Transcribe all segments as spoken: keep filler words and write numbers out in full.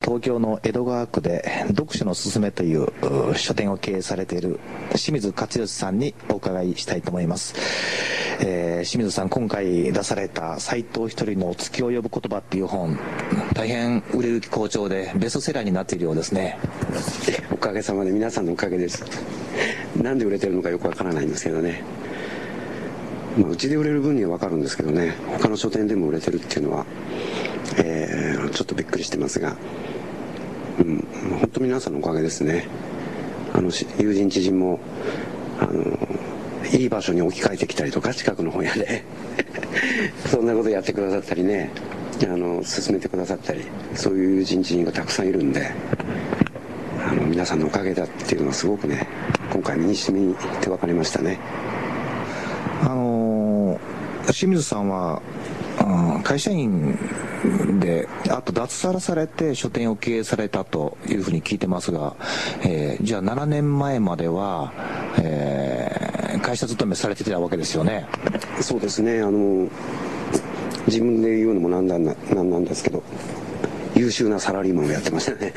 東京の江戸川区で読書のすすめという書店を経営されている清水勝義さんにお伺いしたいと思います。えー、清水さん、今回出された斎藤一人の月を呼ぶ言葉っていう本、大変売れ行き好調でベストセラーになっているようですね。 おかげさまで、皆さんのおかげです。なんで売れてるのかよくわからないんですけどね、まあ、うちで売れる分にはわかるんですけどね、他の書店でも売れてるっていうのは、えー、ちょっとびっくりしてますが、うん、本当皆さんのおかげですね。あの友人知人もあのいい場所に置き換えてきたりとか、近くの本屋でそんなことやってくださったりね、あの勧めてくださったり、そういう友人知人がたくさんいるんで、あの皆さんのおかげだっていうのはすごくね、今回身に染みて分かりましたね。 あの清水さんは会社員で、あと脱サラされて書店を経営されたというふうに聞いてますが、えー、じゃあななねんまえまでは、えー、会社勤めされてたわけですよね。 そうですね、あの自分で言うのもなんだな、なんなんですけど、優秀なサラリーマンをやってましたね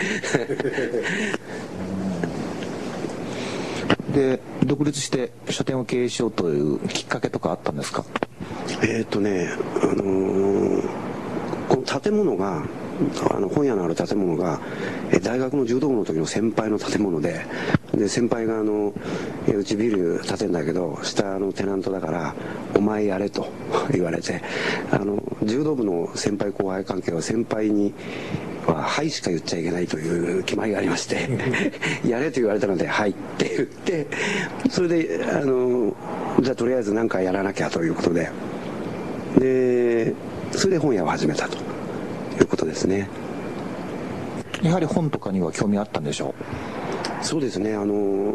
で、独立して書店を経営しようというきっかけとかあったんですか？ えーっとね、あのー、この建物が、あの本屋のある建物が大学の柔道部の時の先輩の建物で、で先輩があのうちビル建てんだけど下のテナントだからお前やれと言われて、あの柔道部の先輩後輩関係は先輩にははいしか言っちゃいけないという決まりがありましてやれと言われたのではいって言って、それであのじゃあとりあえず何かやらなきゃということで、でそれで本屋を始めたということですね。 やはり本とかには興味あったんでしょう？そうですね、あの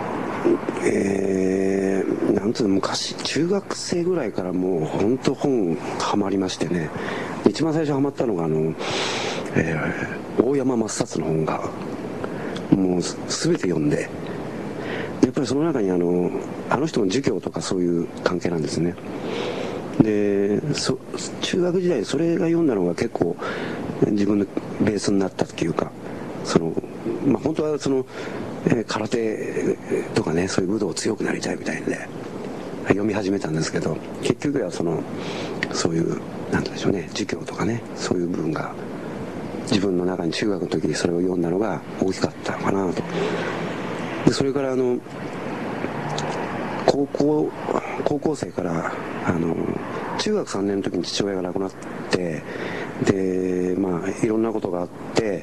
えー、なんつうの、昔中学生ぐらいからもう本当本ハマりましてね、一番最初ハマったのがあの、えー、大山抹殺の本がもう全て読んで、やっぱりその中にあのあの人の儒教とかそういう関係なんですね。でそ中学時代それが読んだのが結構自分のベースになったっていうか、その、まあ、本当はその、えー、空手とかね、そういう武道を強くなりたいみたいで読み始めたんですけど、結局はそのそういうなんでしょうね、儒教とかね、そういう部分が自分の中に中学の時にそれを読んだのが大きかったのかなと。でそれからあの高校高校生からあの中学さんねんの時に父親が亡くなって、でまあいろんなことがあって、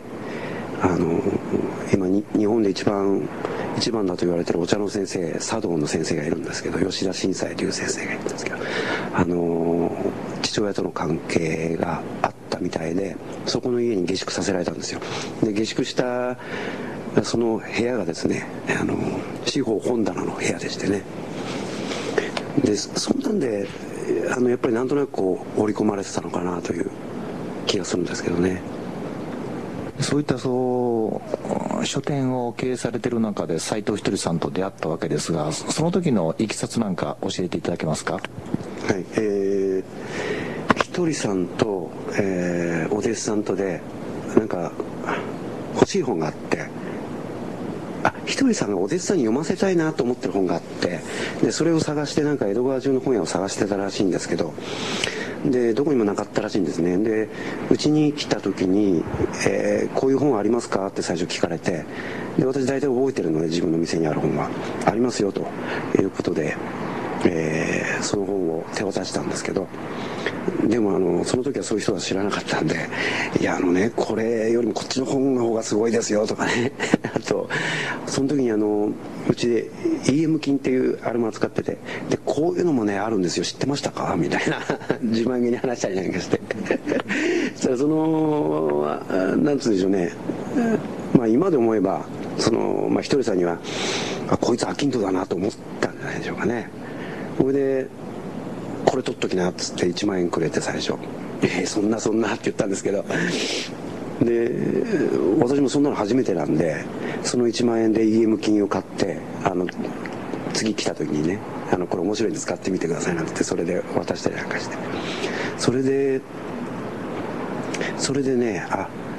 あの今に日本で一番一番だと言われてるお茶の先生、茶道の先生がいるんですけど、吉田新斎という先生がいるんですけど、あの父親との関係があったみたいで、そこの家に下宿させられたんですよ。で下宿したその部屋がですね、あの司法本棚の部屋でしてね、でそんなんであのやっぱりなんとなくこう織り込まれてたのかなという気がするんですけどね。 そういったそう書店を経営されている中で斎藤ひとりさんと出会ったわけですが、その時のいきさつなんか教えていただけますか？ はい、えー、ひとりさんと、えー、お弟子さんとでなんか欲しい本があって、あ、ひとりさんがお弟子さんに読ませたいなと思ってる本があって、でそれを探して、なんか江戸川中の本屋を探してたらしいんですけど、でどこにもなかったらしいんですね。でうちに来た時に、えー、こういう本ありますかって最初聞かれて、で私大体覚えてるので、自分の店にある本はありますよということで、えー、その本を手渡したんですけど、でもあのその時はそういう人は知らなかったんで、いやあのね、これよりもこっちの本の方がすごいですよとかねあとその時にあのうちで イーエム 金っていうあれも扱ってて、でこういうのもねあるんですよ、知ってましたかみたいな自慢げに話したりなんかしてそしたらそのなんつうんでしょうね、まあ今で思えばその、まあ、ひとりさんにはあこいつ飽きんとだなと思ったんじゃないでしょうかね。それでこれ取っときなっつっていちまんえんくれて、最初えー、そんなそんなって言ったんですけど、で私もそんなの初めてなんで、そのいちまんえんで イーエム 金を買って、あの次来た時にね、あのこれ面白いんで使ってみてくださいなんて言って、それで渡したりなんかして、それでそれでね、あきっ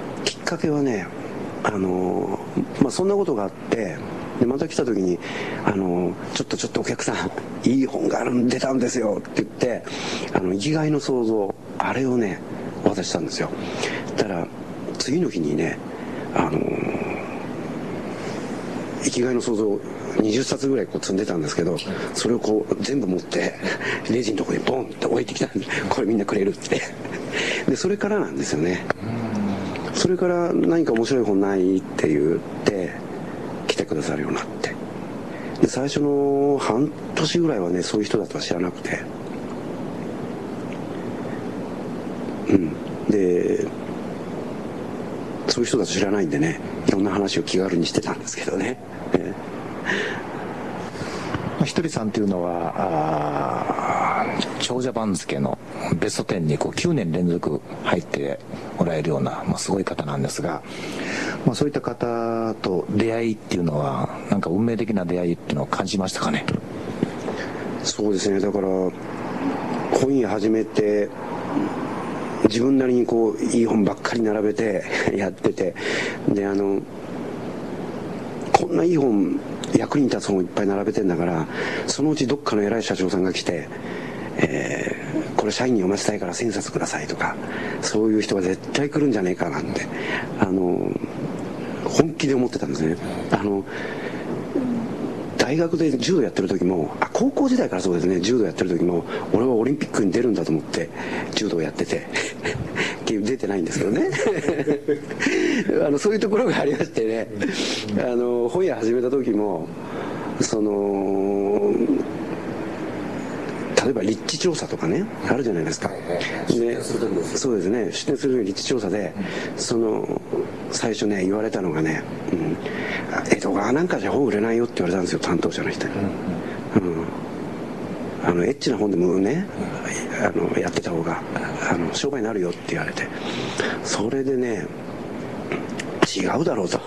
かけはね、あのまあ、そんなことがあって、でまた来た時にあのちょっとちょっとお客さんいい本があるん出たんですよって言って、あの生きがいの創造、あれをね渡したんですよ。だから次の日にね、あの生きがいの創造にじゅっさつぐらいこう積んでたんですけど、それをこう全部持ってレジのところにボンって置いてきたんで、これみんなくれるってでそれからなんですよね。それから何か面白い本ないって言って来てくださるようになって、で最初の半年ぐらいはねそういう人だとは知らなくて、うんでそういう人だと知らないんでね、いろんな話を気軽にしてたんですけどね。えー、ひとりさんっていうのは長者番付のベストじゅうにこうきゅうねん連続入ってもらえるような、まあ、すごい方なんですが、まあ、そういった方と出会いっていうのはなんか運命的な出会いっていうのを感じましたかね。 そうですね、だから本屋始めて自分なりにこういい本ばっかり並べてやってて、であのこんないい本役に立つ本いっぱい並べてんだから、そのうちどっかの偉い社長さんが来て、えー、これ社員に読ませたいからせんさつくださいとか、そういう人が絶対来るんじゃねえかなんてあの本気で思ってたんですね。あの大学で柔道やってる時も、あ高校時代からそうですね、柔道やってる時も俺はオリンピックに出るんだと思って柔道やってて結局出てないんですけどねあのそういうところがありましてね、あの本屋始めた時もその例えば立地調査とかねあるじゃないですか。でそうですね、出店する時に立地調査でその最初ね言われたのがね、うん、江戸川なんかじゃ本売れないよって言われたんですよ、担当者の人に。うん、あのエッチな本でもねあのやってた方があの商売になるよって言われて、それでね違うだろうと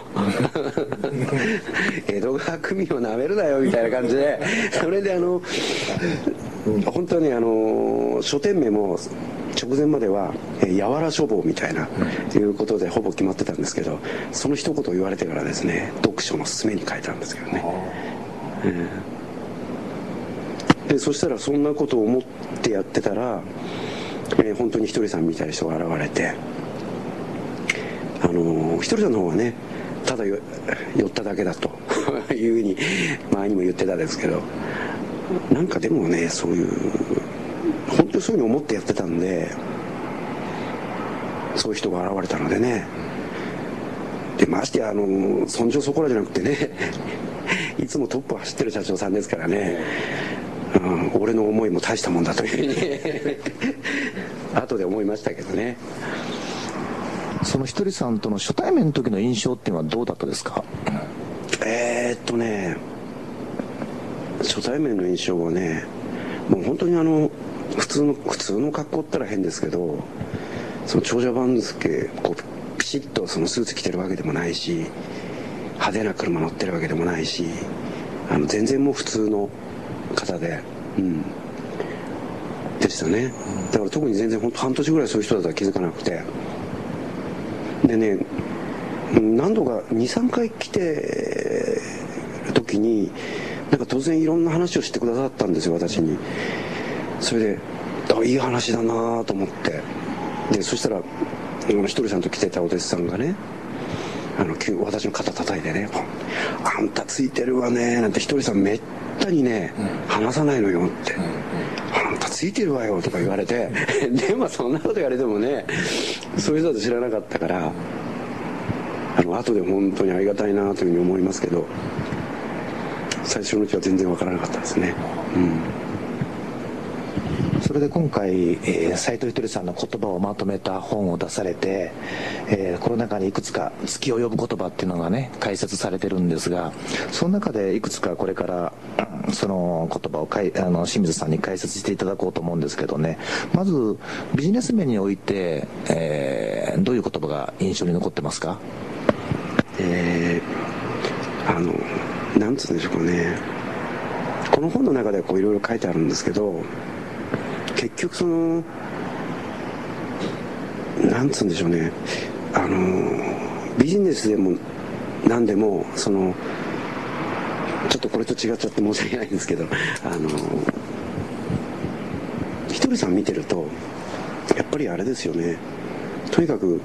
江戸川区民をなめるなよみたいな感じで、それであの本当にあの書店名も直前までは柔ら書房みたいないうことでほぼ決まってたんですけど、その一言言われてからですね読書の勧めに変えたんですけどね、えー、でそしたらそんなことを思ってやってたら、えー、本当にひとりさんみたいな人が現れて、あのひとりさんの方はねただ寄っただけだというふうに前にも言ってたんですけど、なんかでもねそういう本当にそういうふうに思ってやってたんで、そういう人が現れたのでね、でましてやあのそんじょそこらじゃなくてねいつもトップを走ってる社長さんですからね、うん、俺の思いも大したもんだというふうに後で思いましたけどね。 そのひとりさんとの初対面の時の印象っていうのはどうだったですか。 えー、っとね初対面の印象はね、もう本当にあの普通の普通の格好ったら変ですけど、その長者番付こうピシッとそのスーツ着てるわけでもないし、派手な車乗ってるわけでもないし、あの全然もう普通の方で、うん、でしたね。だから特に全然本当半年ぐらいそういう人だとは気づかなくて、でね何度かにさんかい来てる時になんか突然いろんな話をしてくださったんですよ、私に。それであいい話だなと思って、でそしたらひとりさんと来てたお弟子さんがね、あの私の肩叩いてね「あんたついてるわね」なんて、ひとりさんめったにね、うん、話さないのよって、うんうん、あんたついてるわよとか言われてでもそんなこと言われてもねそういう人だと知らなかったから、あの後で本当にありがたいなというふうに思いますけど、最初のうちは全然わからなかったですね。うん、 それで今回、えー、斉藤ひとりさんの言葉をまとめた本を出されて、えー、この中にいくつか月を呼ぶ言葉っていうのがね解説されてるんですが、その中でいくつかこれからその言葉をかいあの清水さんに解説していただこうと思うんですけどね、まずビジネス面において、えー、どういう言葉が印象に残ってますか。 えー、あのなんつうんでしょうかね、この本の中でこういろいろ書いてあるんですけど、結局そのなんつうんでしょうね、あのビジネスでも何でもそのちょっとこれと違っちゃって申し訳ないんですけど、あのひとりさん見てるとやっぱりあれですよね、とにかく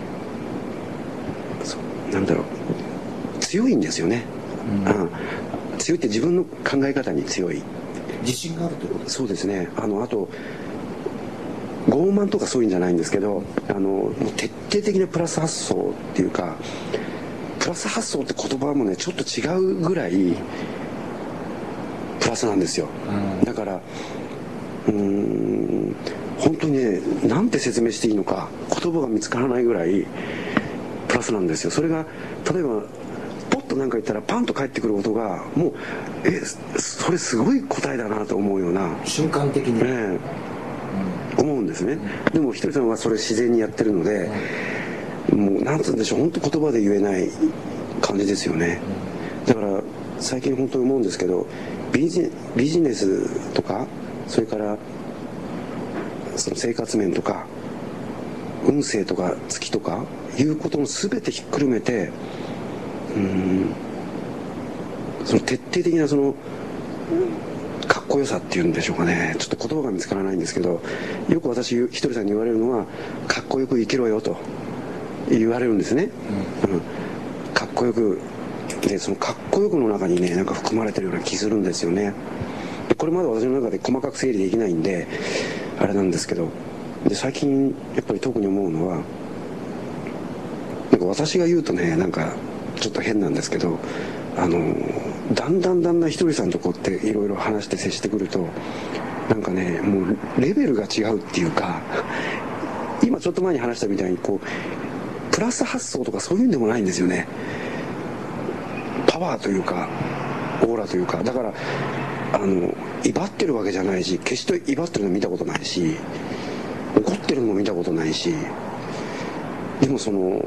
なんだろう、強いんですよね、うん、あ強いって自分の考え方に強い、 自信があるということですか。 そうですね。あのあと傲慢とかそういうんじゃないんですけど、あのもう徹底的なプラス発想っていうか、プラス発想って言葉もねちょっと違うぐらいプラスなんですよ、うん、だからうーん本当にね、なんて説明していいのか言葉が見つからないぐらいプラスなんですよ。それが例えばポッと何か言ったらパンと返ってくることがもうえそれすごい答えだなと思うような、 瞬間的に、 えー、思うんですね、うん、でもひとりさんはそれ自然にやってるので、うん、もうなんつうんでしょう、本当言葉で言えない感じですよね、うん、だから最近本当に思うんですけど、ビジ、ビジネスとかそれからその生活面とか運勢とか月とかいうことの全てひっくるめて、うーんその徹底的なそのかっこよさっていうんでしょうかね、ちょっと言葉が見つからないんですけど、よく私ひとりさんに言われるのはかっこよく生きろよと言われるんですね、うんうん、かっこよくで、そのかっこよくの中にねなんか含まれてるような気するんですよね。でこれまで私の中で細かく整理できないんであれなんですけど、で最近やっぱり特に思うのは、なんか私が言うとねなんかちょっと変なんですけど、あのだんだんだんだんひとりさんとこうっていろいろ話して接してくると、なんかねもうレベルが違うっていうか、今ちょっと前に話したみたいにこうプラス発想とかそういうんでもないんですよね。パワーというかオーラというか、だからあの威張ってるわけじゃないし、決して威張ってるの見たことないし、怒ってるのも見たことないし、でもその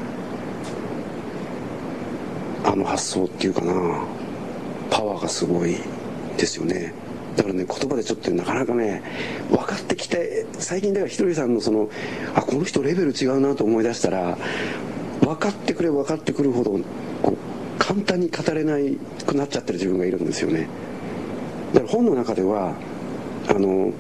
あの発想っていうかな、パワーがすごいですよね。だからね言葉でちょっとなかなかね分かってきて、最近だからひとりさんのそのあこの人レベル違うなと思い出したら、分かってくれ分かってくるほどこう簡単に語れなくなっちゃってる自分がいるんですよね。だから本の中ではあの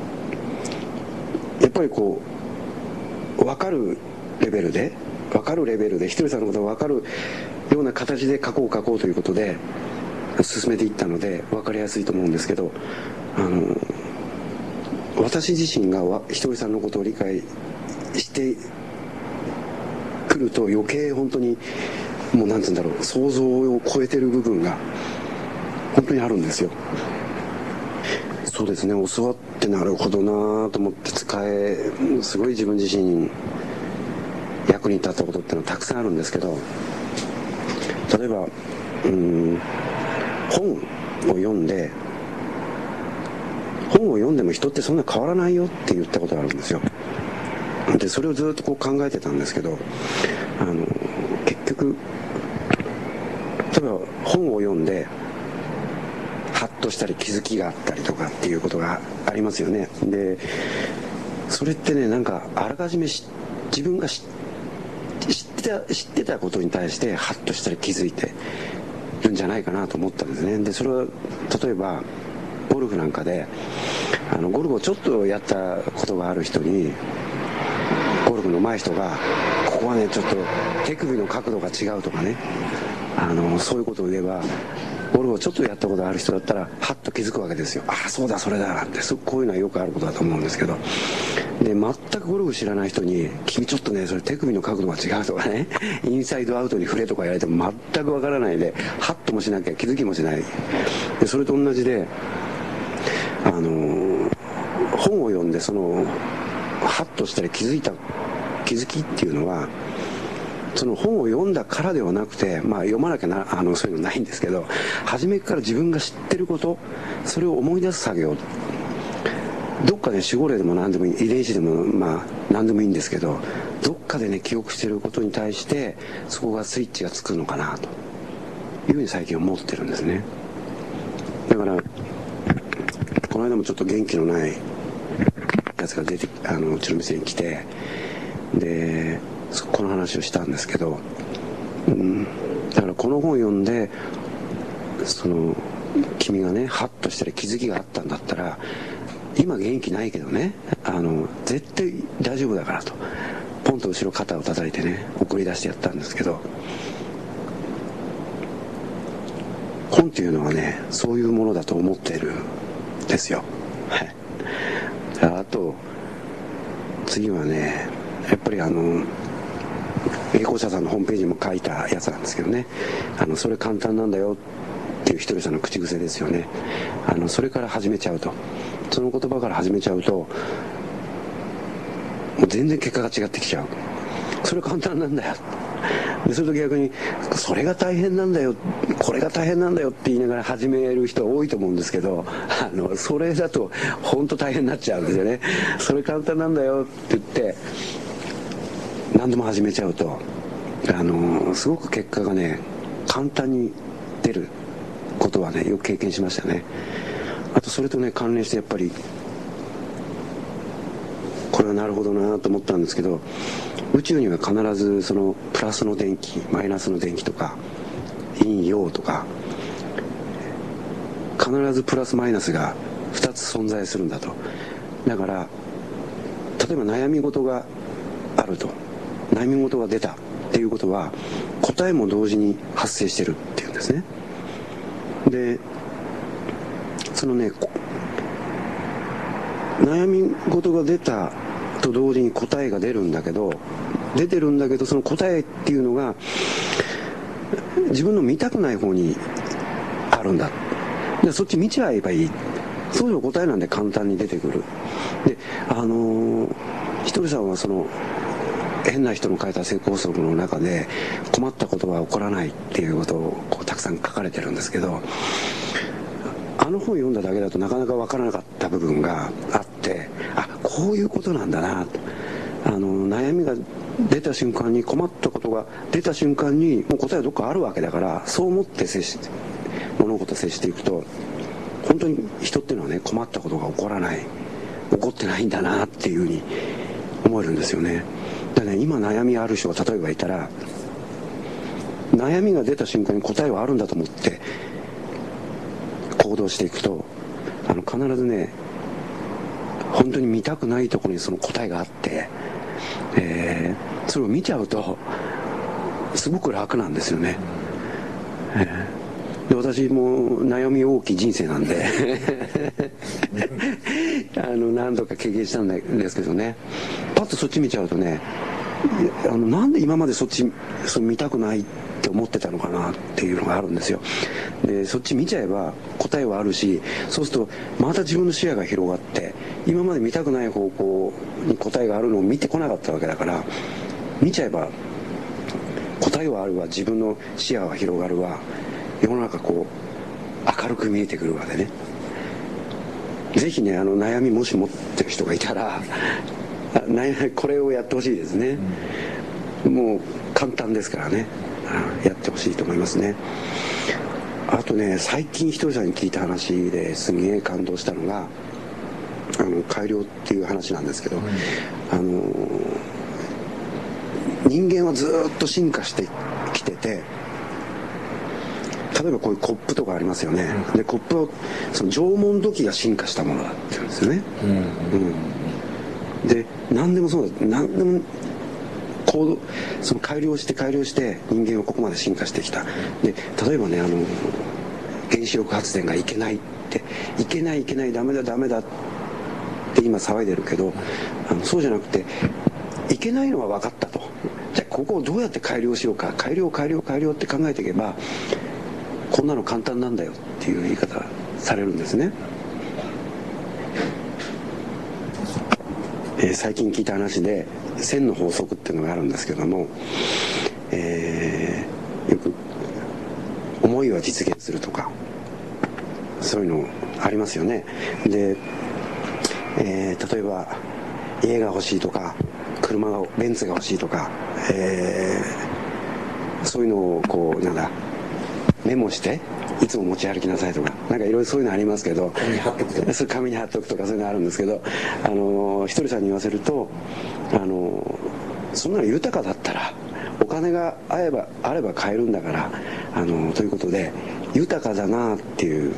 やっぱりこう分かるレベルで分かるレベルでひとりさんのことが分かるような形で書こう書こうということで進めていったので分かりやすいと思うんですけど、あの私自身がひとりさんのことを理解してくると余計本当にもうなんつうんだろう、想像を超えてる部分が本当にあるんですよ。そうですね、教わってなるほどなと思って使え、すごい自分自身役に立ったことってのはたくさんあるんですけど、例えばうん本を読んで本を読んでも人ってそんな変わらないよって言ったことがあるんですよ。でそれをずっとこう考えてたんですけど、あの結局例えば本を読んでハッとしたり気づきがあったりとかっていうことがありますよね。でそれってねなんかあらかじめ自分が知ってた、知ってたことに対してハッとしたり気づいてるんじゃないかなと思ったんですね。でそれは例えばゴルフなんかであのゴルフをちょっとやったことがある人に、ゴルフの上手い人がここはねちょっと手首の角度が違うとかね、あのそういうことを言えばゴルフをちょっとやったことがある人だったらハッと気づくわけですよ。ああそうだそれだなんて、こういうのはよくあることだと思うんですけど、で全くゴルフ知らない人に君ちょっとねそれ手首の角度が違うとかねインサイドアウトに振れとか言われても全くわからないでハッともしなきゃ気づきもしない。でそれと同じであの本を読んでそのハッとしたり気づいた気づきっていうのはその本を読んだからではなくて、まあ、読まなきゃなあのそういうのないんですけど、初めから自分が知ってること、それを思い出す作業、どっかで守護霊でも何でもいい、遺伝子でもまあ何でもいいんですけど、どっかでね記憶してることに対してそこがスイッチがつくのかなというふうに最近思ってるんですね。だからこの間もちょっと元気のないやつが出てあのうちの店に来て、でこの話をしたんですけど、うん、だからこの本を読んでその君がねハッとしたら気づきがあったんだったら、今元気ないけどね、あの絶対大丈夫だからとポンと後ろ肩を叩いてね送り出してやったんですけど、本っていうのはねそういうものだと思っているんですよ。はい。あと次はね、やっぱりあの栄光社さんのホームページにも書いたやつなんですけどね、あのそれ簡単なんだよっていうひとりさんの口癖ですよね。あのそれから始めちゃうと、その言葉から始めちゃうともう全然結果が違ってきちゃう。それ簡単なんだよ。でそれと逆にそれが大変なんだよ、これが大変なんだよって言いながら始める人多いと思うんですけど、あのそれだと本当大変になっちゃうんですよね。それ簡単なんだよって言って何でも始めちゃうと、あのすごく結果がね簡単に出ることはねよく経験しましたね。あとそれとね関連してやっぱりこれはなるほどなと思ったんですけど、宇宙には必ずそのプラスの電気マイナスの電気とか陰陽とか必ずプラスマイナスがふたつ存在するんだと。だから例えば悩み事があると、悩み事が出たっていうことは答えも同時に発生してるっていうんですね。でそのね悩み事が出たと同時に答えが出るんだけど出てるんだけどその答えっていうのが自分の見たくない方にあるんだ。でそっち見ちゃえばいい。そういう答えなんで簡単に出てくる。であのー、ひとりさんはその変な人の書いた性拘束の中で困ったことは起こらないっていうことをこうたくさん書かれてるんですけど、あの本読んだだけだとなかなか分からなかった部分があって、あこういうことなんだなと。あの悩みが出た瞬間に困ったことが出た瞬間にもう答えはどっかあるわけだから、そう思って接し物事を接していくと本当に人っていうのはね困ったことが起こらない起こってないんだなっていうふうに思えるんですよね。だからね今悩みある人が例えばいたら悩みが出た瞬間に答えはあるんだと思って行動していくとあの必ずね本当に見たくないところにその答えがあって、えー、それを見ちゃうとすごく楽なんですよね。えー、で私も悩み多き人生なんであの何度か経験したんですけどね、パッとそっち見ちゃうとね、あのなんで今までそっちそ見たくないって思ってたのかなっていうのがあるんですよ。でそっち見ちゃえば答えはあるし、そうするとまた自分の視野が広がって今まで見たくない方向に答えがあるのを見てこなかったわけだから、見ちゃえば答えはあるわ、自分の視野は広がるわ、世の中こう明るく見えてくるわでね、ぜひねあの悩みもし持ってる人がいたらこれをやってほしいですね。もう簡単ですからね、やってほしいと思いますね。あとね最近ひとりさんに聞いた話ですげえ感動したのがあの改良っていう話なんですけど、うん、あの人間はずっと進化してきてて、例えばこういうコップとかありますよね、うん、でコップをその縄文土器が進化したものだって言うんですよね、うんうん、で何でもそうだ、何でも行動その改良して改良して人間はここまで進化してきた。で例えばねあの原子力発電がいけないっていけないいけないダメだダメだって今騒いでるけど、あのそうじゃなくていけないのは分かったと、じゃあここをどうやって改良しようか、改良改良改良って考えていけばこんなの簡単なんだよっていう言い方されるんですね。えー、最近聞いた話で線の法則っていうのがあるんですけども、えー、よく思いは実現するとかそういうのありますよね。で、えー、例えば家が欲しいとか車がベンツが欲しいとか、えー、そういうのをこうなんだメモしていつも持ち歩きなさいとかなんかいろいろそういうのありますけど、紙に貼っとくとか紙に貼っとくとかそういうのあるんですけど、あのひとりさんに言わせるとあのそんなの豊かだったらお金があればあれば買えるんだから、あのということで豊かだなっていう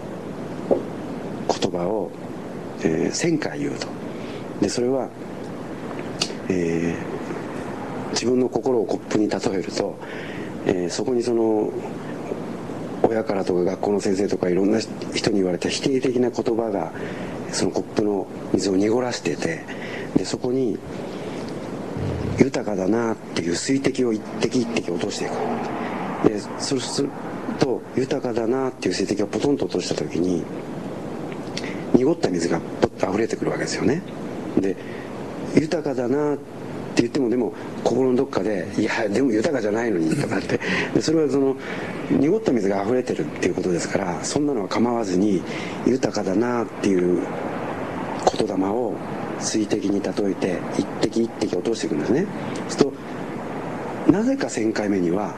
言葉を、えー、せんかい言うと。でそれは、えー、自分の心をコップに例えると、えー、そこにその親からとか学校の先生とかいろんな人に言われた否定的な言葉がそのコップの水を濁らせてて、でそこに豊かだなっていう水滴を一滴一滴落としていく。でそうすると豊かだなっていう水滴をポトンと落とした時に濁った水がポッと溢れてくるわけですよね。で豊かだなって言ってもでも心のどっかでいやでも豊かじゃないのにとかってでそれはその濁った水が溢れてるっていうことですから、そんなのは構わずに豊かだなっていう言霊を水滴に例えて一滴一滴落としていくんですね。そうするとなぜかせんかいめには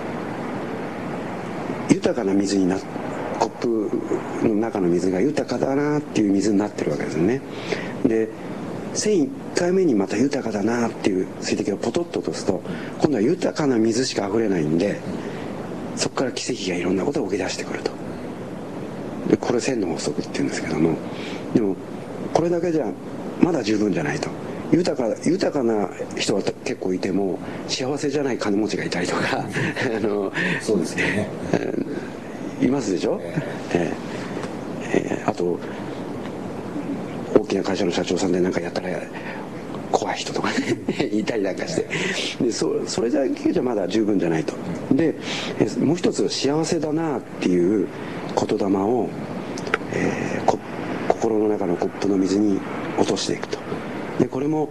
豊かな水になコップの中の水が豊かだなっていう水になってるわけですよね。でせんいっかいめにまた豊かだなっていう水滴をポトッと落とすと今度は豊かな水しか溢れないんで、そこから奇跡がいろんなことが起き出してくると。でこれ線の法則っていうんですけども、でもこれだけじゃまだ十分じゃないと。豊か豊かな人は結構いても幸せじゃない金持ちがいたりとかあのそうですね、 いますでしょ、えーえー、あと大きな会社の社長さんで何かやったら怖い人とかねいたりなんかして、で そ, それだけじゃまだ十分じゃないと。でもう一つ幸せだなっていう言霊を、えー、こ心の中のコップの水に落としていくと。でこれも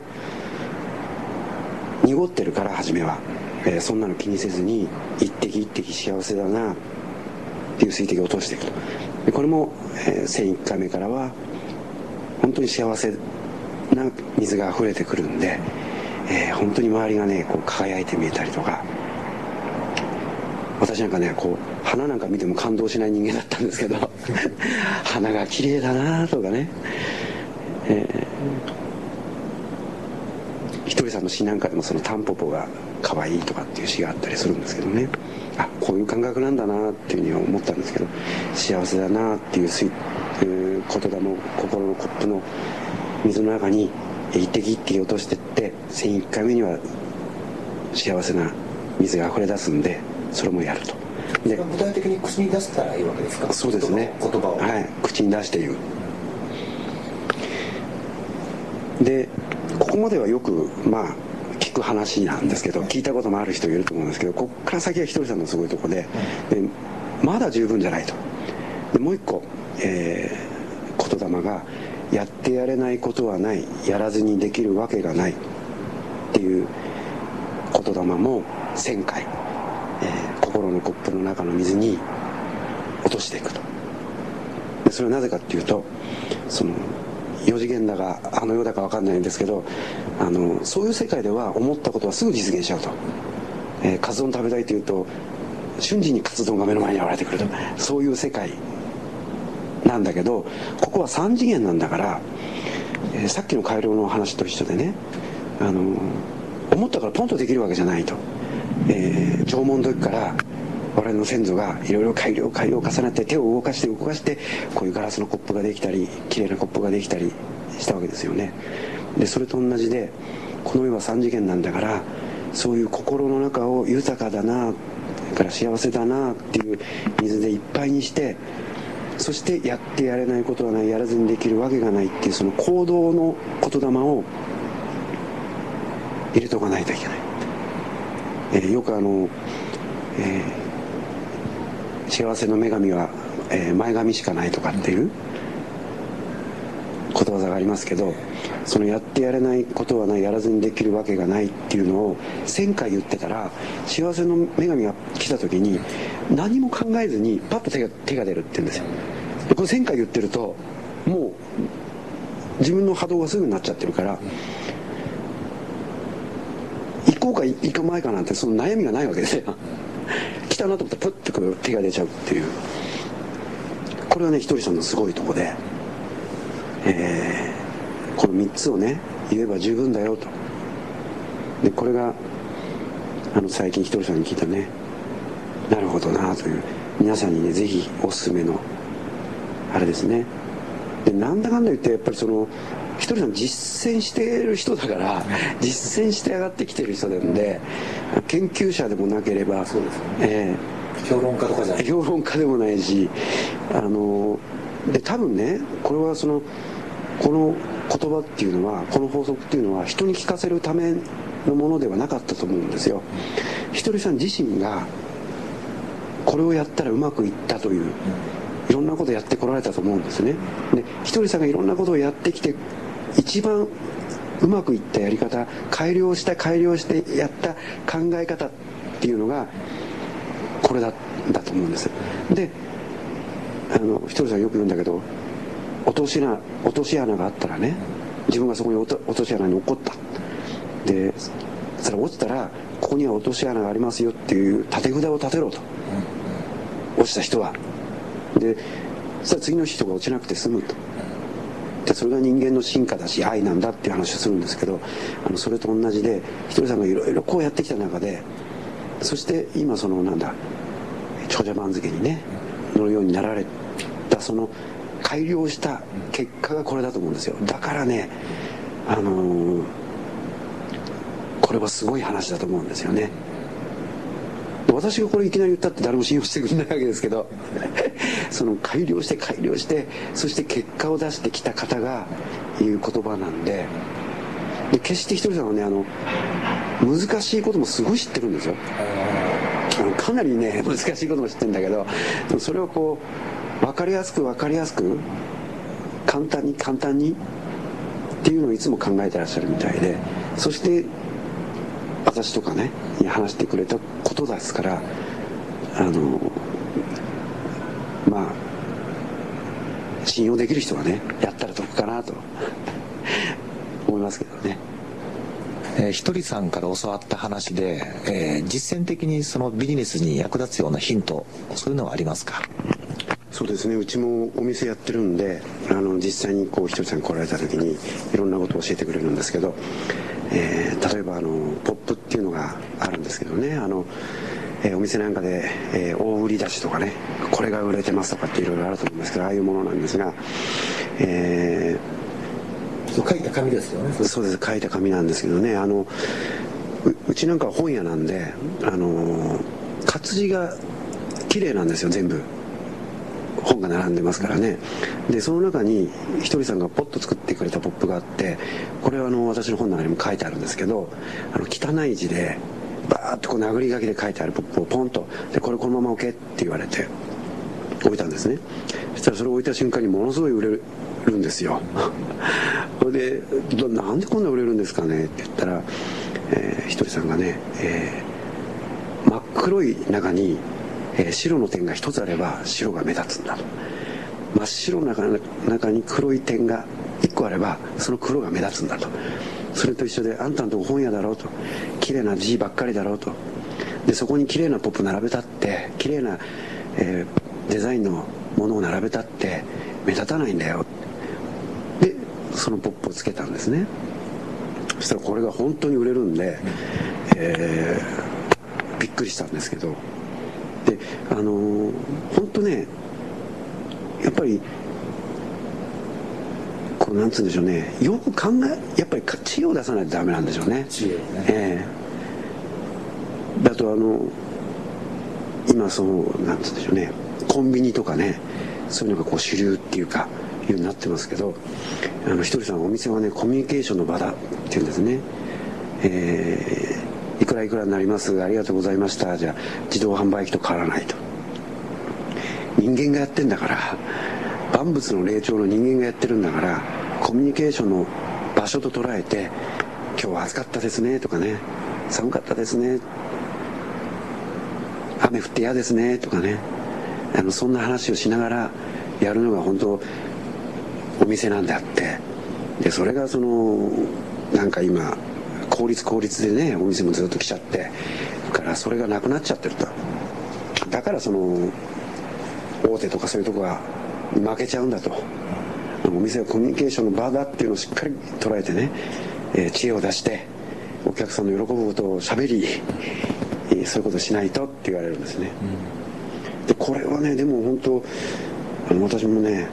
濁ってるから初めは、えー、そんなの気にせずに一滴一滴幸せだなっていう水滴を落としていくと。でこれも、えー、せんいっかいめからは本当に幸せな水が溢れてくるんで、えー、本当に周りがねこう輝いて見えたりとか、私なんかねこう花なんか見ても感動しない人間だったんですけど花が綺麗だなとかね、えーひとりさんの詩なんかでもそのタンポポが可愛いとかっていう詩があったりするんですけどね、あこういう感覚なんだなっていうふうに思ったんですけど、幸せだなっていう言霊も心のコップの水の中に一滴一滴落としていってせんいっかいめには幸せな水が溢れ出すんで、それもやると。 で具体的に口に出したらいいわけですか。 そうですね、 言葉を、 はい、口に出して言う。でここまではよくまあ聞く話なんですけど、聞いたこともある人いると思うんですけど、ここから先はひとりさんのすごいところ で, でまだ十分じゃないと。でもう一個、えー、言霊がやってやれないことはない、やらずにできるわけがないっていう言霊もせんかい、えー、心のコップの中の水に落としていくと。でそれはなぜかっていうと、そのよ次元だかあの世だか分かんないんですけど、あのそういう世界では思ったことはすぐ実現しちゃうと、えー、カツ丼食べたいというと瞬時にカツ丼が目の前に現れてくると、そういう世界なんだけど、ここはさん次元なんだから、えー、さっきの改良の話と一緒でね、あの思ったからポンとできるわけじゃないと、えー、縄文の時から我々の先祖がいろいろ改良改良を重ねて手を動かして動かしてこういうガラスのコップができたり綺麗なコップができたりしたわけですよね。でそれと同じで、この世はさん次元なんだから、そういう心の中を豊かだな、それから幸せだなっていう水でいっぱいにして、そしてやってやれないことはない、やらずにできるわけがないっていうその行動の言霊を入れておかないといけない。えー、よくあの、えー幸せの女神は、えー、前髪しかないとかっていうことわざがありますけど、そのやってやれないことはない、やらずにできるわけがないっていうのをせんかい言ってたら、幸せの女神が来た時に何も考えずにパッと手が手が出るって言うんですよ。でこれせんかい言ってるともう自分の波動がすぐになっちゃってるから、行こうか行かないかなんてその悩みがないわけですよ。来たなと思ったらプッとこう手が出ちゃうっていう、これはねひとりさんのすごいとこで、えー、このみっつをね言えば十分だよと。 でこれがあの最近ひとりさんに聞いたね、なるほどなという、皆さんにねぜひおすすめのあれですね。でなんだかんだ言ってやっぱりそのひとりさん実践している人だから、実践して上がってきてる人なんで、研究者でもなければ、 そうですね、 えー、評論家とかじゃない、 評論家でもないし、あので多分ねこれはそのこの言葉っていうのは、この法則っていうのは人に聞かせるためのものではなかったと思うんですよ。ひとりさん自身がこれをやったらうまくいったという、いろんなことをやってこられたと思うんですね。でひとりさんがいろんなことをやってきて、一番うまくいったやり方、改良した改良してやった考え方っていうのがこれだだと思うんです。であのひとりさんよく言うんだけど、落とし穴落とし穴があったらね、自分がそこに落と落とし穴に落っこった、でそれ落ちたらここには落とし穴がありますよっていう立て札を立てろと、落ちた人は。でそしたら次の人が落ちなくて済むと。でそれが人間の進化だし愛なんだっていう話をするんですけど、あのそれと同じで、ひとりさんがいろいろこうやってきた中で、そして今そのなんだ長者番付にね乗るようになられた、その改良した結果がこれだと思うんですよ。だからね、あのー、これはすごい話だと思うんですよね。私がこれいきなり言ったって誰も信用してくれないわけですけどその改良して改良して、そして結果を出してきた方が言う言葉なんで、で決してひとりさんはね、あの難しいこともすごい知ってるんですよ。あのかなりね難しいことも知ってるんだけど、でもそれをこう分かりやすく分かりやすく簡単に簡単にっていうのをいつも考えてらっしゃるみたいで、そして私とかねに話してくれたことですから、あのまあ信用できる人はねやったら得かなと思いますけどね。 えー、ひとりさんから教わった話で、えー、実践的にそのビジネスに役立つようなヒント、そういうのはありますか？ そうですね、うちもお店やってるんで、あの実際にこうひとりさん来られた時にいろんなことを教えてくれるんですけど、えー、例えばあのポップっていうのがあるんですけどね、あの、えー、お店なんかで、えー、大売り出しとかね、これが売れてますとかっていろいろあると思いますけど、ああいうものなんですが、えー、書いた紙ですよね。 そうです、書いた紙なんですけどね、あの う, うちなんかは本屋なんで、あの活字が綺麗なんですよ、全部本が並んでますからね。でその中にひとりさんがポッと作ってくれたポップがあって、これはあの私の本の中にも書いてあるんですけど、あの汚い字でバーッとこう殴り書きで書いてあるポップをポンと、でこれこのまま置けって言われて置いたんですね。そしたらそれを置いた瞬間にものすごい売れるんですよそれでなんでこんな売れるんですかねって言ったら、えー、ひとりさんがね、えー、真っ黒い中にえー、白の点が一つあれば白が目立つんだと。真っ白の 中, 中に黒い点が一個あればその黒が目立つんだと。それと一緒で、あんたのとこ本屋だろうと、綺麗な字ばっかりだろうと、でそこに綺麗なポップ並べたって、綺麗な、えー、デザインのものを並べたって目立たないんだよ。でそのポップをつけたんですね。そしたらこれが本当に売れるんで、えー、びっくりしたんですけど、であのー、本当ね、やっぱりこうなんつうんでしょうね、よく考え、やっぱり知恵を出さないとダメなんでしょうね。 知恵ね。 えー、だとあの今そのなんつうんでしょうね、コンビニとかね、そういうのがこう主流っていうかいうようになってますけど、あのひとりさんお店はねコミュニケーションの場だっていうんですね。えーいくらいくらになります、ありがとうございました、じゃあ自動販売機と変わらないと。人間がやってんだから、万物の霊長の人間がやってるんだから、コミュニケーションの場所と捉えて、今日は暑かったですねとかね、寒かったですね、雨降って嫌ですねとかね、あのそんな話をしながらやるのが本当お店なんであって、でそれがそのなんか今効率効率でね、お店もずっと来ちゃってからそれがなくなっちゃってると。だからその大手とかそういうとこが負けちゃうんだと。お店はコミュニケーションの場だっていうのをしっかり捉えてね、えー、知恵を出して、 お客さんの喜ぶことをしゃべり、そういうことしないとって言われるんですね、うん、でこれはねでも本当あの私もね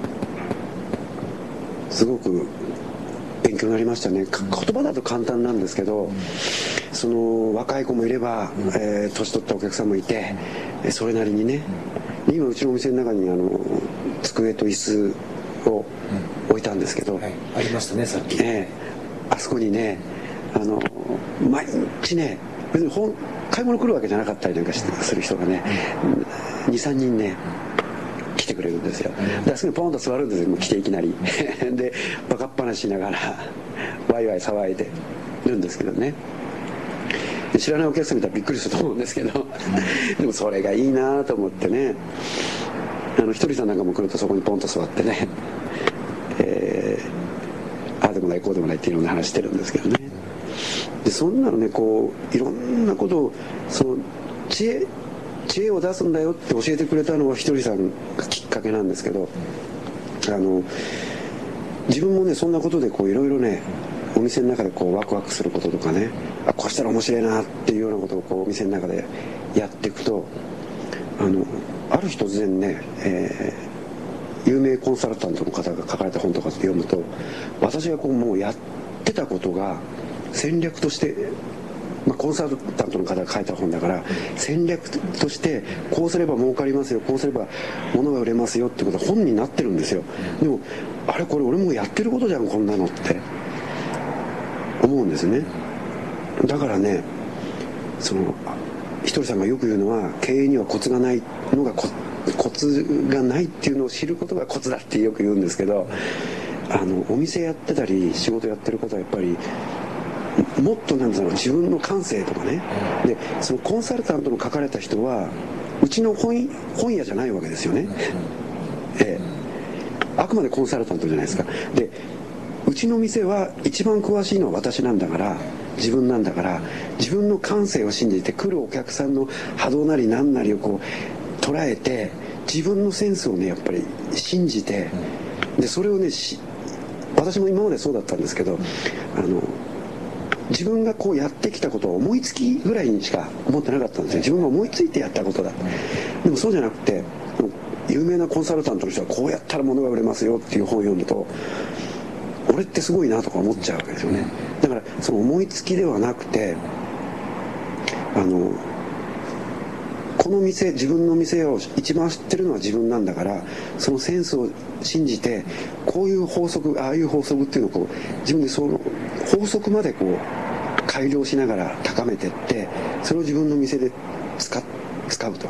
すごく勉強になりましたね。言葉だと簡単なんですけど、うん、その若い子もいれば、うん、えー、年取ったお客さんもいて、それなりにね、うん、今うちのお店の中にあの机と椅子を置いたんですけど、 はい、ありましたねさっき、 えー、あそこにねあの毎日ね別に本買い物来るわけじゃなかったりなんかしてする人がね、うん、にさんにんね来てくれるんですよ。であそこにポンと座るんですよ、もう来ていきなりでバカっ話しながらワイワイ騒いでるんですけどね、で知らないお客さん見たらびっくりすると思うんですけどでもそれがいいなと思ってね、あのひとりさんなんかも来るとそこにポンと座ってね、えー、ああでもないこうでもないっていろんな話してるんですけどね。でそんなのねこういろんなことをその知恵知恵を出すんだよって教えてくれたのはひとりさんがきっかけなんですけど、あの自分もねそんなことでこういろいろねお店の中でこうワクワクすることとかね、あこうしたら面白いなっていうようなことをこうお店の中でやっていくと、あのある日突然ね、えー、有名コンサルタントの方が書かれた本とか読むと、私がこうもうやってたことが戦略として、まあ、コンサルタントの方が書いた本だから戦略としてこうすれば儲かりますよ、こうすれば物が売れますよってことは本になってるんですよ。でもあれこれ俺もやってることじゃんこんなのって思うんですね。だからねそのひとりさんがよく言うのは経営にはコツがないのがコツがないっていうのを知ることがコツだってよく言うんですけど、あのお店やってたり仕事やってる方はやっぱりもっとなんだろう自分の感性とかね、でそのコンサルタントの書かれた人はうちの 本, 本屋じゃないわけですよね、ええ、あくまでコンサルタントじゃないですか。でうちの店は一番詳しいのは私なんだから、自分なんだから、自分の感性を信じて来るお客さんの波動なり何なりをこう捉えて、自分のセンスをねやっぱり信じて、でそれをねし私も今までそうだったんですけど、あの自分がこうやってきたことを思いつきぐらいにしか思ってなかったんですよ。自分が思いついてやったことだ。でもそうじゃなくて有名なコンサルタントの人はこうやったら物が売れますよっていう本を読むと、俺ってすごいなとか思っちゃうわけですよね。だからその思いつきではなくて、あのこの店、自分の店を一番知ってるのは自分なんだから、そのセンスを信じてこういう法則、ああいう法則っていうのをこう自分でその法則までこう改良しながら高めていって、それを自分の店で使、使うと、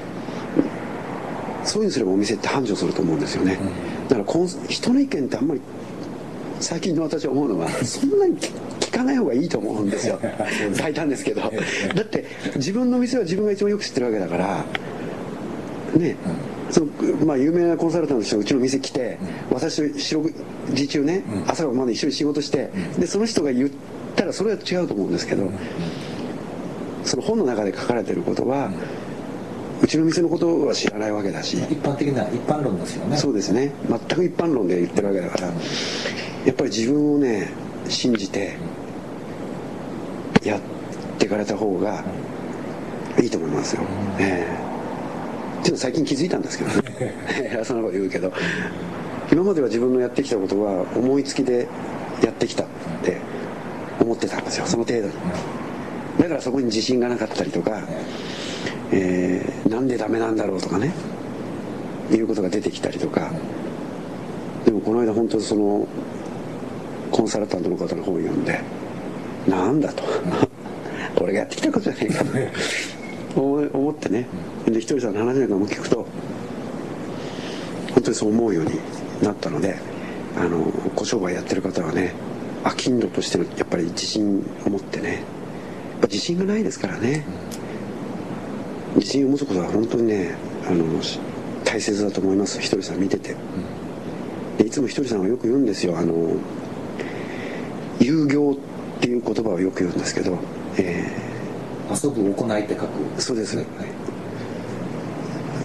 そういうふうにすればお店って繁盛すると思うんですよね。だからこう人の意見ってあんまり最近の私は思うのはそんなに聞かない方がいいと思うんですよ大胆ですけど。だって自分の店は自分が一番よく知ってるわけだからね、そのまあ有名なコンサルタントの人がうちの店来て、私と四六時中ね朝まで一緒に仕事して、でその人が言ったらそれは違うと思うんですけど、その本の中で書かれてることはうちの店のことは知らないわけだし、 一般的な一般論ですよね。 そうですね、全く一般論で言ってるわけだから、やっぱり自分をね信じてやっていかれた方がいいと思いますよ、えー、ちょっと最近気づいたんですけどね偉そうなこと言うけど、今までは自分のやってきたことは思いつきでやってきたって思ってたんですよ、その程度に。だからそこに自信がなかったりとか、えー、なんでダメなんだろうとかねいうことが出てきたりとか。でもこの間本当にそのコンサルタントの方の本を読んで、なんだと俺がやってきたことじゃないかと思ってね、でひとりさんの話なんかも聞くと本当にそう思うようになったので、あのご商売やってる方はね、商人としてのやっぱり自信を持ってね、やっぱ自信がないですからね、自信を持つことは本当にねあの大切だと思います。ひとりさん見てて、でいつもひとりさんはよく言うんですよ、あの遊行っていう言葉をよく言うんですけど、えー、遊ぶ行いって書く。 そうです、はい、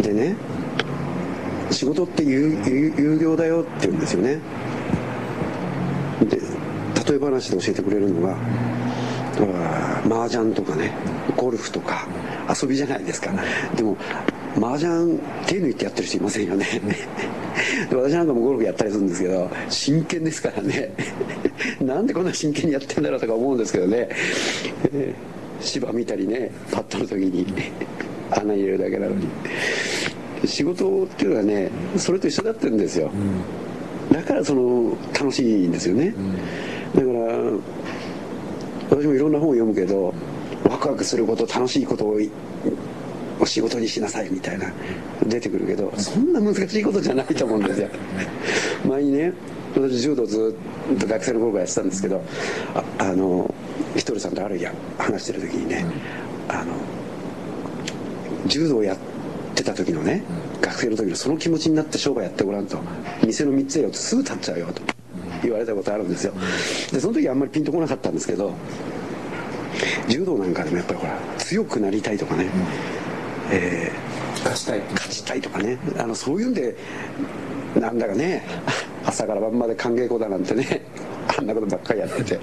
でね仕事って有遊行だよって言うんですよね。で例え話で教えてくれるのが、 だから麻雀とかね、ゴルフとか遊びじゃないですか。でも麻雀手抜いてやってる人いませんよね。で私なんかもゴルフやったりするんですけど、真剣ですからね。なんでこんな真剣にやってんだろうとか思うんですけどね、えー、芝見たりね、パットの時に穴入れるだけなのに。仕事っていうのはね、それと一緒だってるんですよ。だからその楽しいんですよね。だから私もいろんな本を読むけど、ワクワクすること、楽しいことをお仕事にしなさいみたいな出てくるけど、そんな難しいことじゃないと思うんですよ。前にね、私柔道ずっと学生の頃からやってたんですけど、ああのひとりさんとある日話してる時にね、あの柔道やってた時のね、学生の時のその気持ちになって商売やってごらんと、店のみっつやよとすぐ立っちゃうよと言われたことあるんですよ。でその時あんまりピンとこなかったんですけど、柔道なんかでもやっぱりほら強くなりたいとかね、うん、えー、勝ちたい勝ちたいとかね、あのそういうんでなんだかね、朝から晩まで歓迎校だなんてね、あんなことばっかりやってて、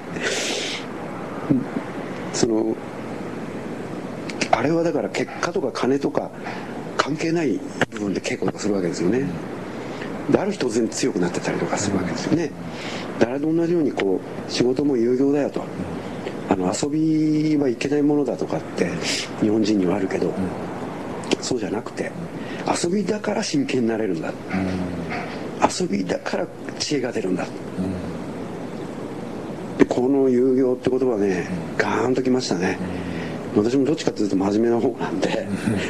そのあれはだから結果とか金とか関係ない部分で稽古とかするわけですよね。である日突然強くなってたりとかするわけですよね。誰と同じようにこう仕事も有業だよと、あの遊びはいけないものだとかって日本人にはあるけど、そうじゃなくて遊びだから真剣になれるんだ、遊びだから知恵が出るんだ、でこの有業って言葉ね、ガーンときましたね。私もどっちかっていうと真面目な方なんで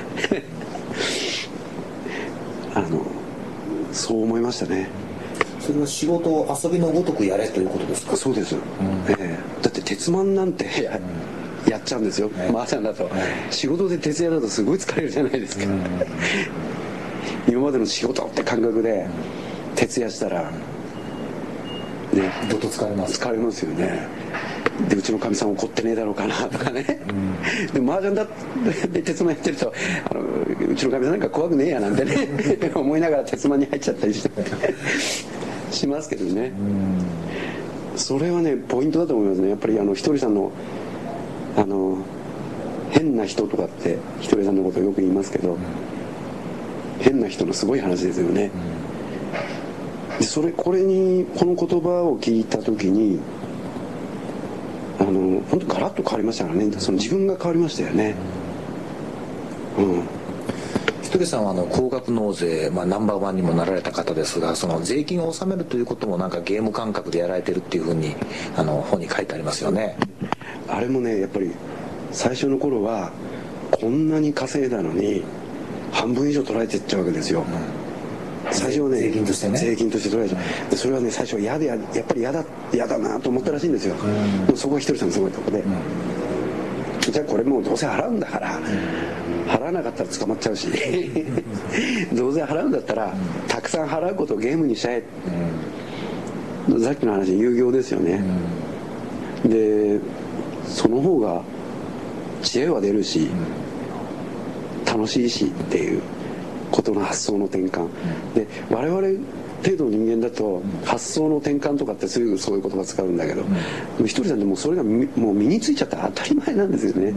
あのそう思いましたね。 それは仕事を遊びのごとくやれということですか？ そうです、うん、えー、だって鉄腕なんて や, やっちゃうんですよ、麻雀だと。仕事で徹夜だとすごい疲れるじゃないですか。今までの仕事って感覚で徹夜したらね、 どっと疲れます。 疲れますよね。でうちのかみさん怒ってねえだろうかなとかね、うん、で麻雀だって鉄腕やってると、あのうちのかみさんなんか怖くねえやなんてね思いながら鉄腕に入っちゃったりしてしますけどね、うん、それはねポイントだと思いますね。やっぱりあのひとりさんのあの変な人とかってひとりさんのことをよく言いますけど、うん、変な人のすごい話ですよね、うん、でそれこれにこの言葉を聞いた時にあの本当ガラッと変わりましたからね。その自分が変わりましたよね。うん、 ひとりさんはあの高額納税、まあ、ナンバーワンにもなられた方ですが、その税金を納めるということもなんかゲーム感覚でやられてるっていうふうにあの本に書いてありますよね。 あれもねやっぱり最初の頃はこんなに稼いだのに半分以上取られていっちゃうわけですよ、うん、最初はね税金としてね税金として取られちゃう。でそれはね最初は嫌でやっぱり嫌だ嫌だなと思ったらしいんですよ、うん、そこがひとりさんのすごいとこで、うん、じゃあこれもうどうせ払うんだから、うん、払わなかったら捕まっちゃうしどうせ払うんだったら、うん、たくさん払うことをゲームにしちゃえ、うん、さっきの話有業ですよね、うん、でその方が知恵は出るし、うん、楽しいしっていうことの発想の転換、うん、で我々程度の人間だと発想の転換とかってすぐそういう言葉使うんだけど、うん、ひとりさんでもそれがもう身についちゃったら当たり前なんですよね、うん、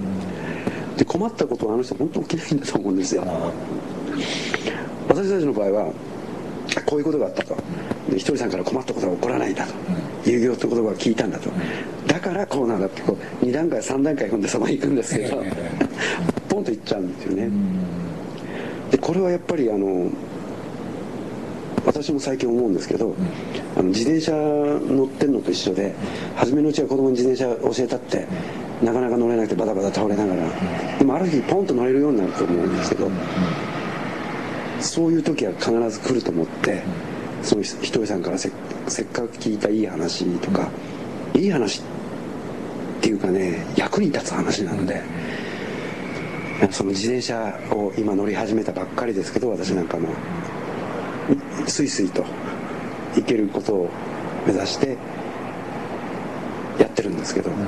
で困ったことはあの人本当起きないんだと思うんですよ。私たちの場合はこういうことがあったと、でひとりさんから困ったことが起こらないんだと、有業って言葉を聞いたんだと、だからこうなんだってこうに段階さん段階踏んでそばに行くんですけどポンと行っちゃうんですよね。でこれはやっぱりあの私も最近思うんですけど、あの自転車乗ってんのと一緒で、初めのうちは子供に自転車教えたってなかなか乗れなくてバタバタ倒れながら、でもある日ポンと乗れるようになると思うんですけど、そういう時は必ず来ると思って、そのひとりさんからせ, せっかく聞いたいい話とか、いい話っていうかね役に立つ話なので、その自転車を今乗り始めたばっかりですけど、私なんかもスイスイと行けることを目指してやってるんですけど、うん、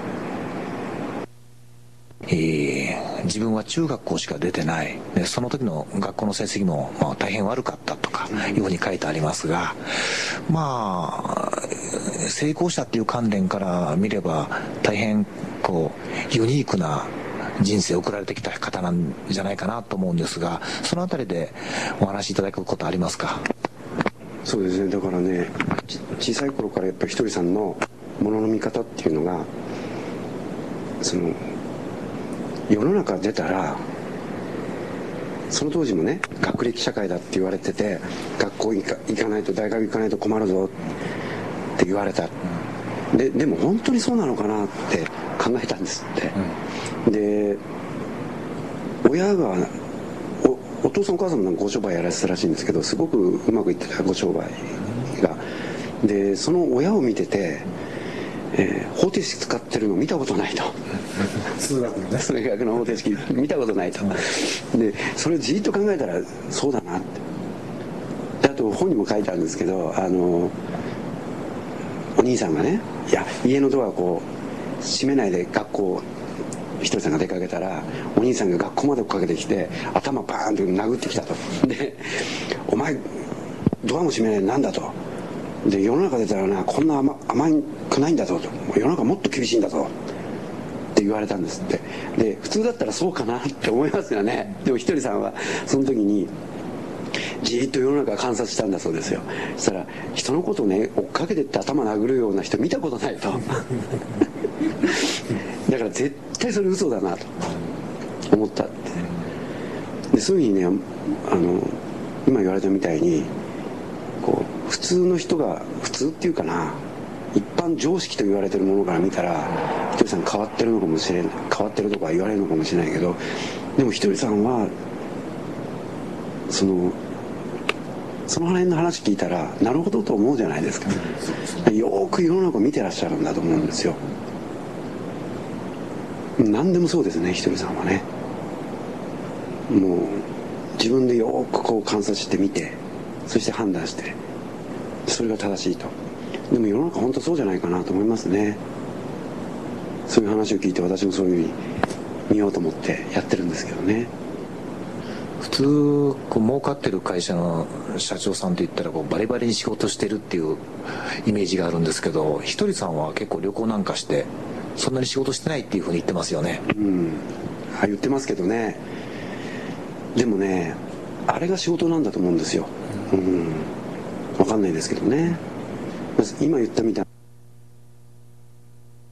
えー、自分は中学校しか出てない、でその時の学校の成績も、まあ、大変悪かったとかいうふうに書いてありますが、まあ成功したっていう観点から見れば大変こうユニークな人生を送られてきた方なんじゃないかなと思うんですが、そのあたりでお話しいただくことありますか？ そうですね、だからね、小さい頃からやっぱりひとりさんのものの見方っていうのが、その世の中出たら、その当時もね学歴社会だって言われてて、学校行か、行かないと、大学行かないと困るぞって言われた。ででも本当にそうなのかなって考えたんですって、うん、で親が お, お父さんお母さんもご商売やらせたらしいんですけど、すごくうまくいってたご商売が、でその親を見てて、えー、方程式使ってるの見たことないと数学のね数学の方程式見たことないと、でそれをじっと考えたらそうだなって。であと本にも書いてあるんですけど、あのお兄さんがね、いや家のドアをこう閉めないで学校ひとりさんが出かけたら、お兄さんが学校まで追っかけてきて頭バーンと殴ってきたと。でお前ドアも閉めないでなんだと。で世の中出たらな、こんな 甘, 甘くないんだぞと、世の中もっと厳しいんだぞって言われたんですって。で普通だったらそうかなって思いますよね。でもひとりさんはその時にじーっと世の中観察したんだそうですよ。そしたら人のことをね追っかけてって頭殴るような人見たことないとだから絶対それ嘘だなと思ったって。でそういうふうにね、あの今言われたみたいにこう普通の人が、普通っていうかな、一般常識と言われてるものから見たらひとりさん変わってるのかもしれない、変わってるとか言われるのかもしれないけど、でもひとりさんはそのその辺の話聞いたらなるほどと思うじゃないですか。よーく世の中を見てらっしゃるんだと思うんですよ。何でもそうですね、ひとりさんはね。もう自分でよーくこう観察してみて、そして判断して、それが正しいと。でも世の中本当そうじゃないかなと思いますね。そういう話を聞いて私もそういうふうに見ようと思ってやってるんですけどね。 普通こう儲かってる会社の社長さんといったらこうバリバリに仕事してるっていうイメージがあるんですけど、ひとりさんは結構旅行なんかしてそんなに仕事してないっていうふうに言ってますよね。 うん、あ、言ってますけどね。でもね、あれが仕事なんだと思うんですよ。うん、分かんないですけどね。今言ったみたい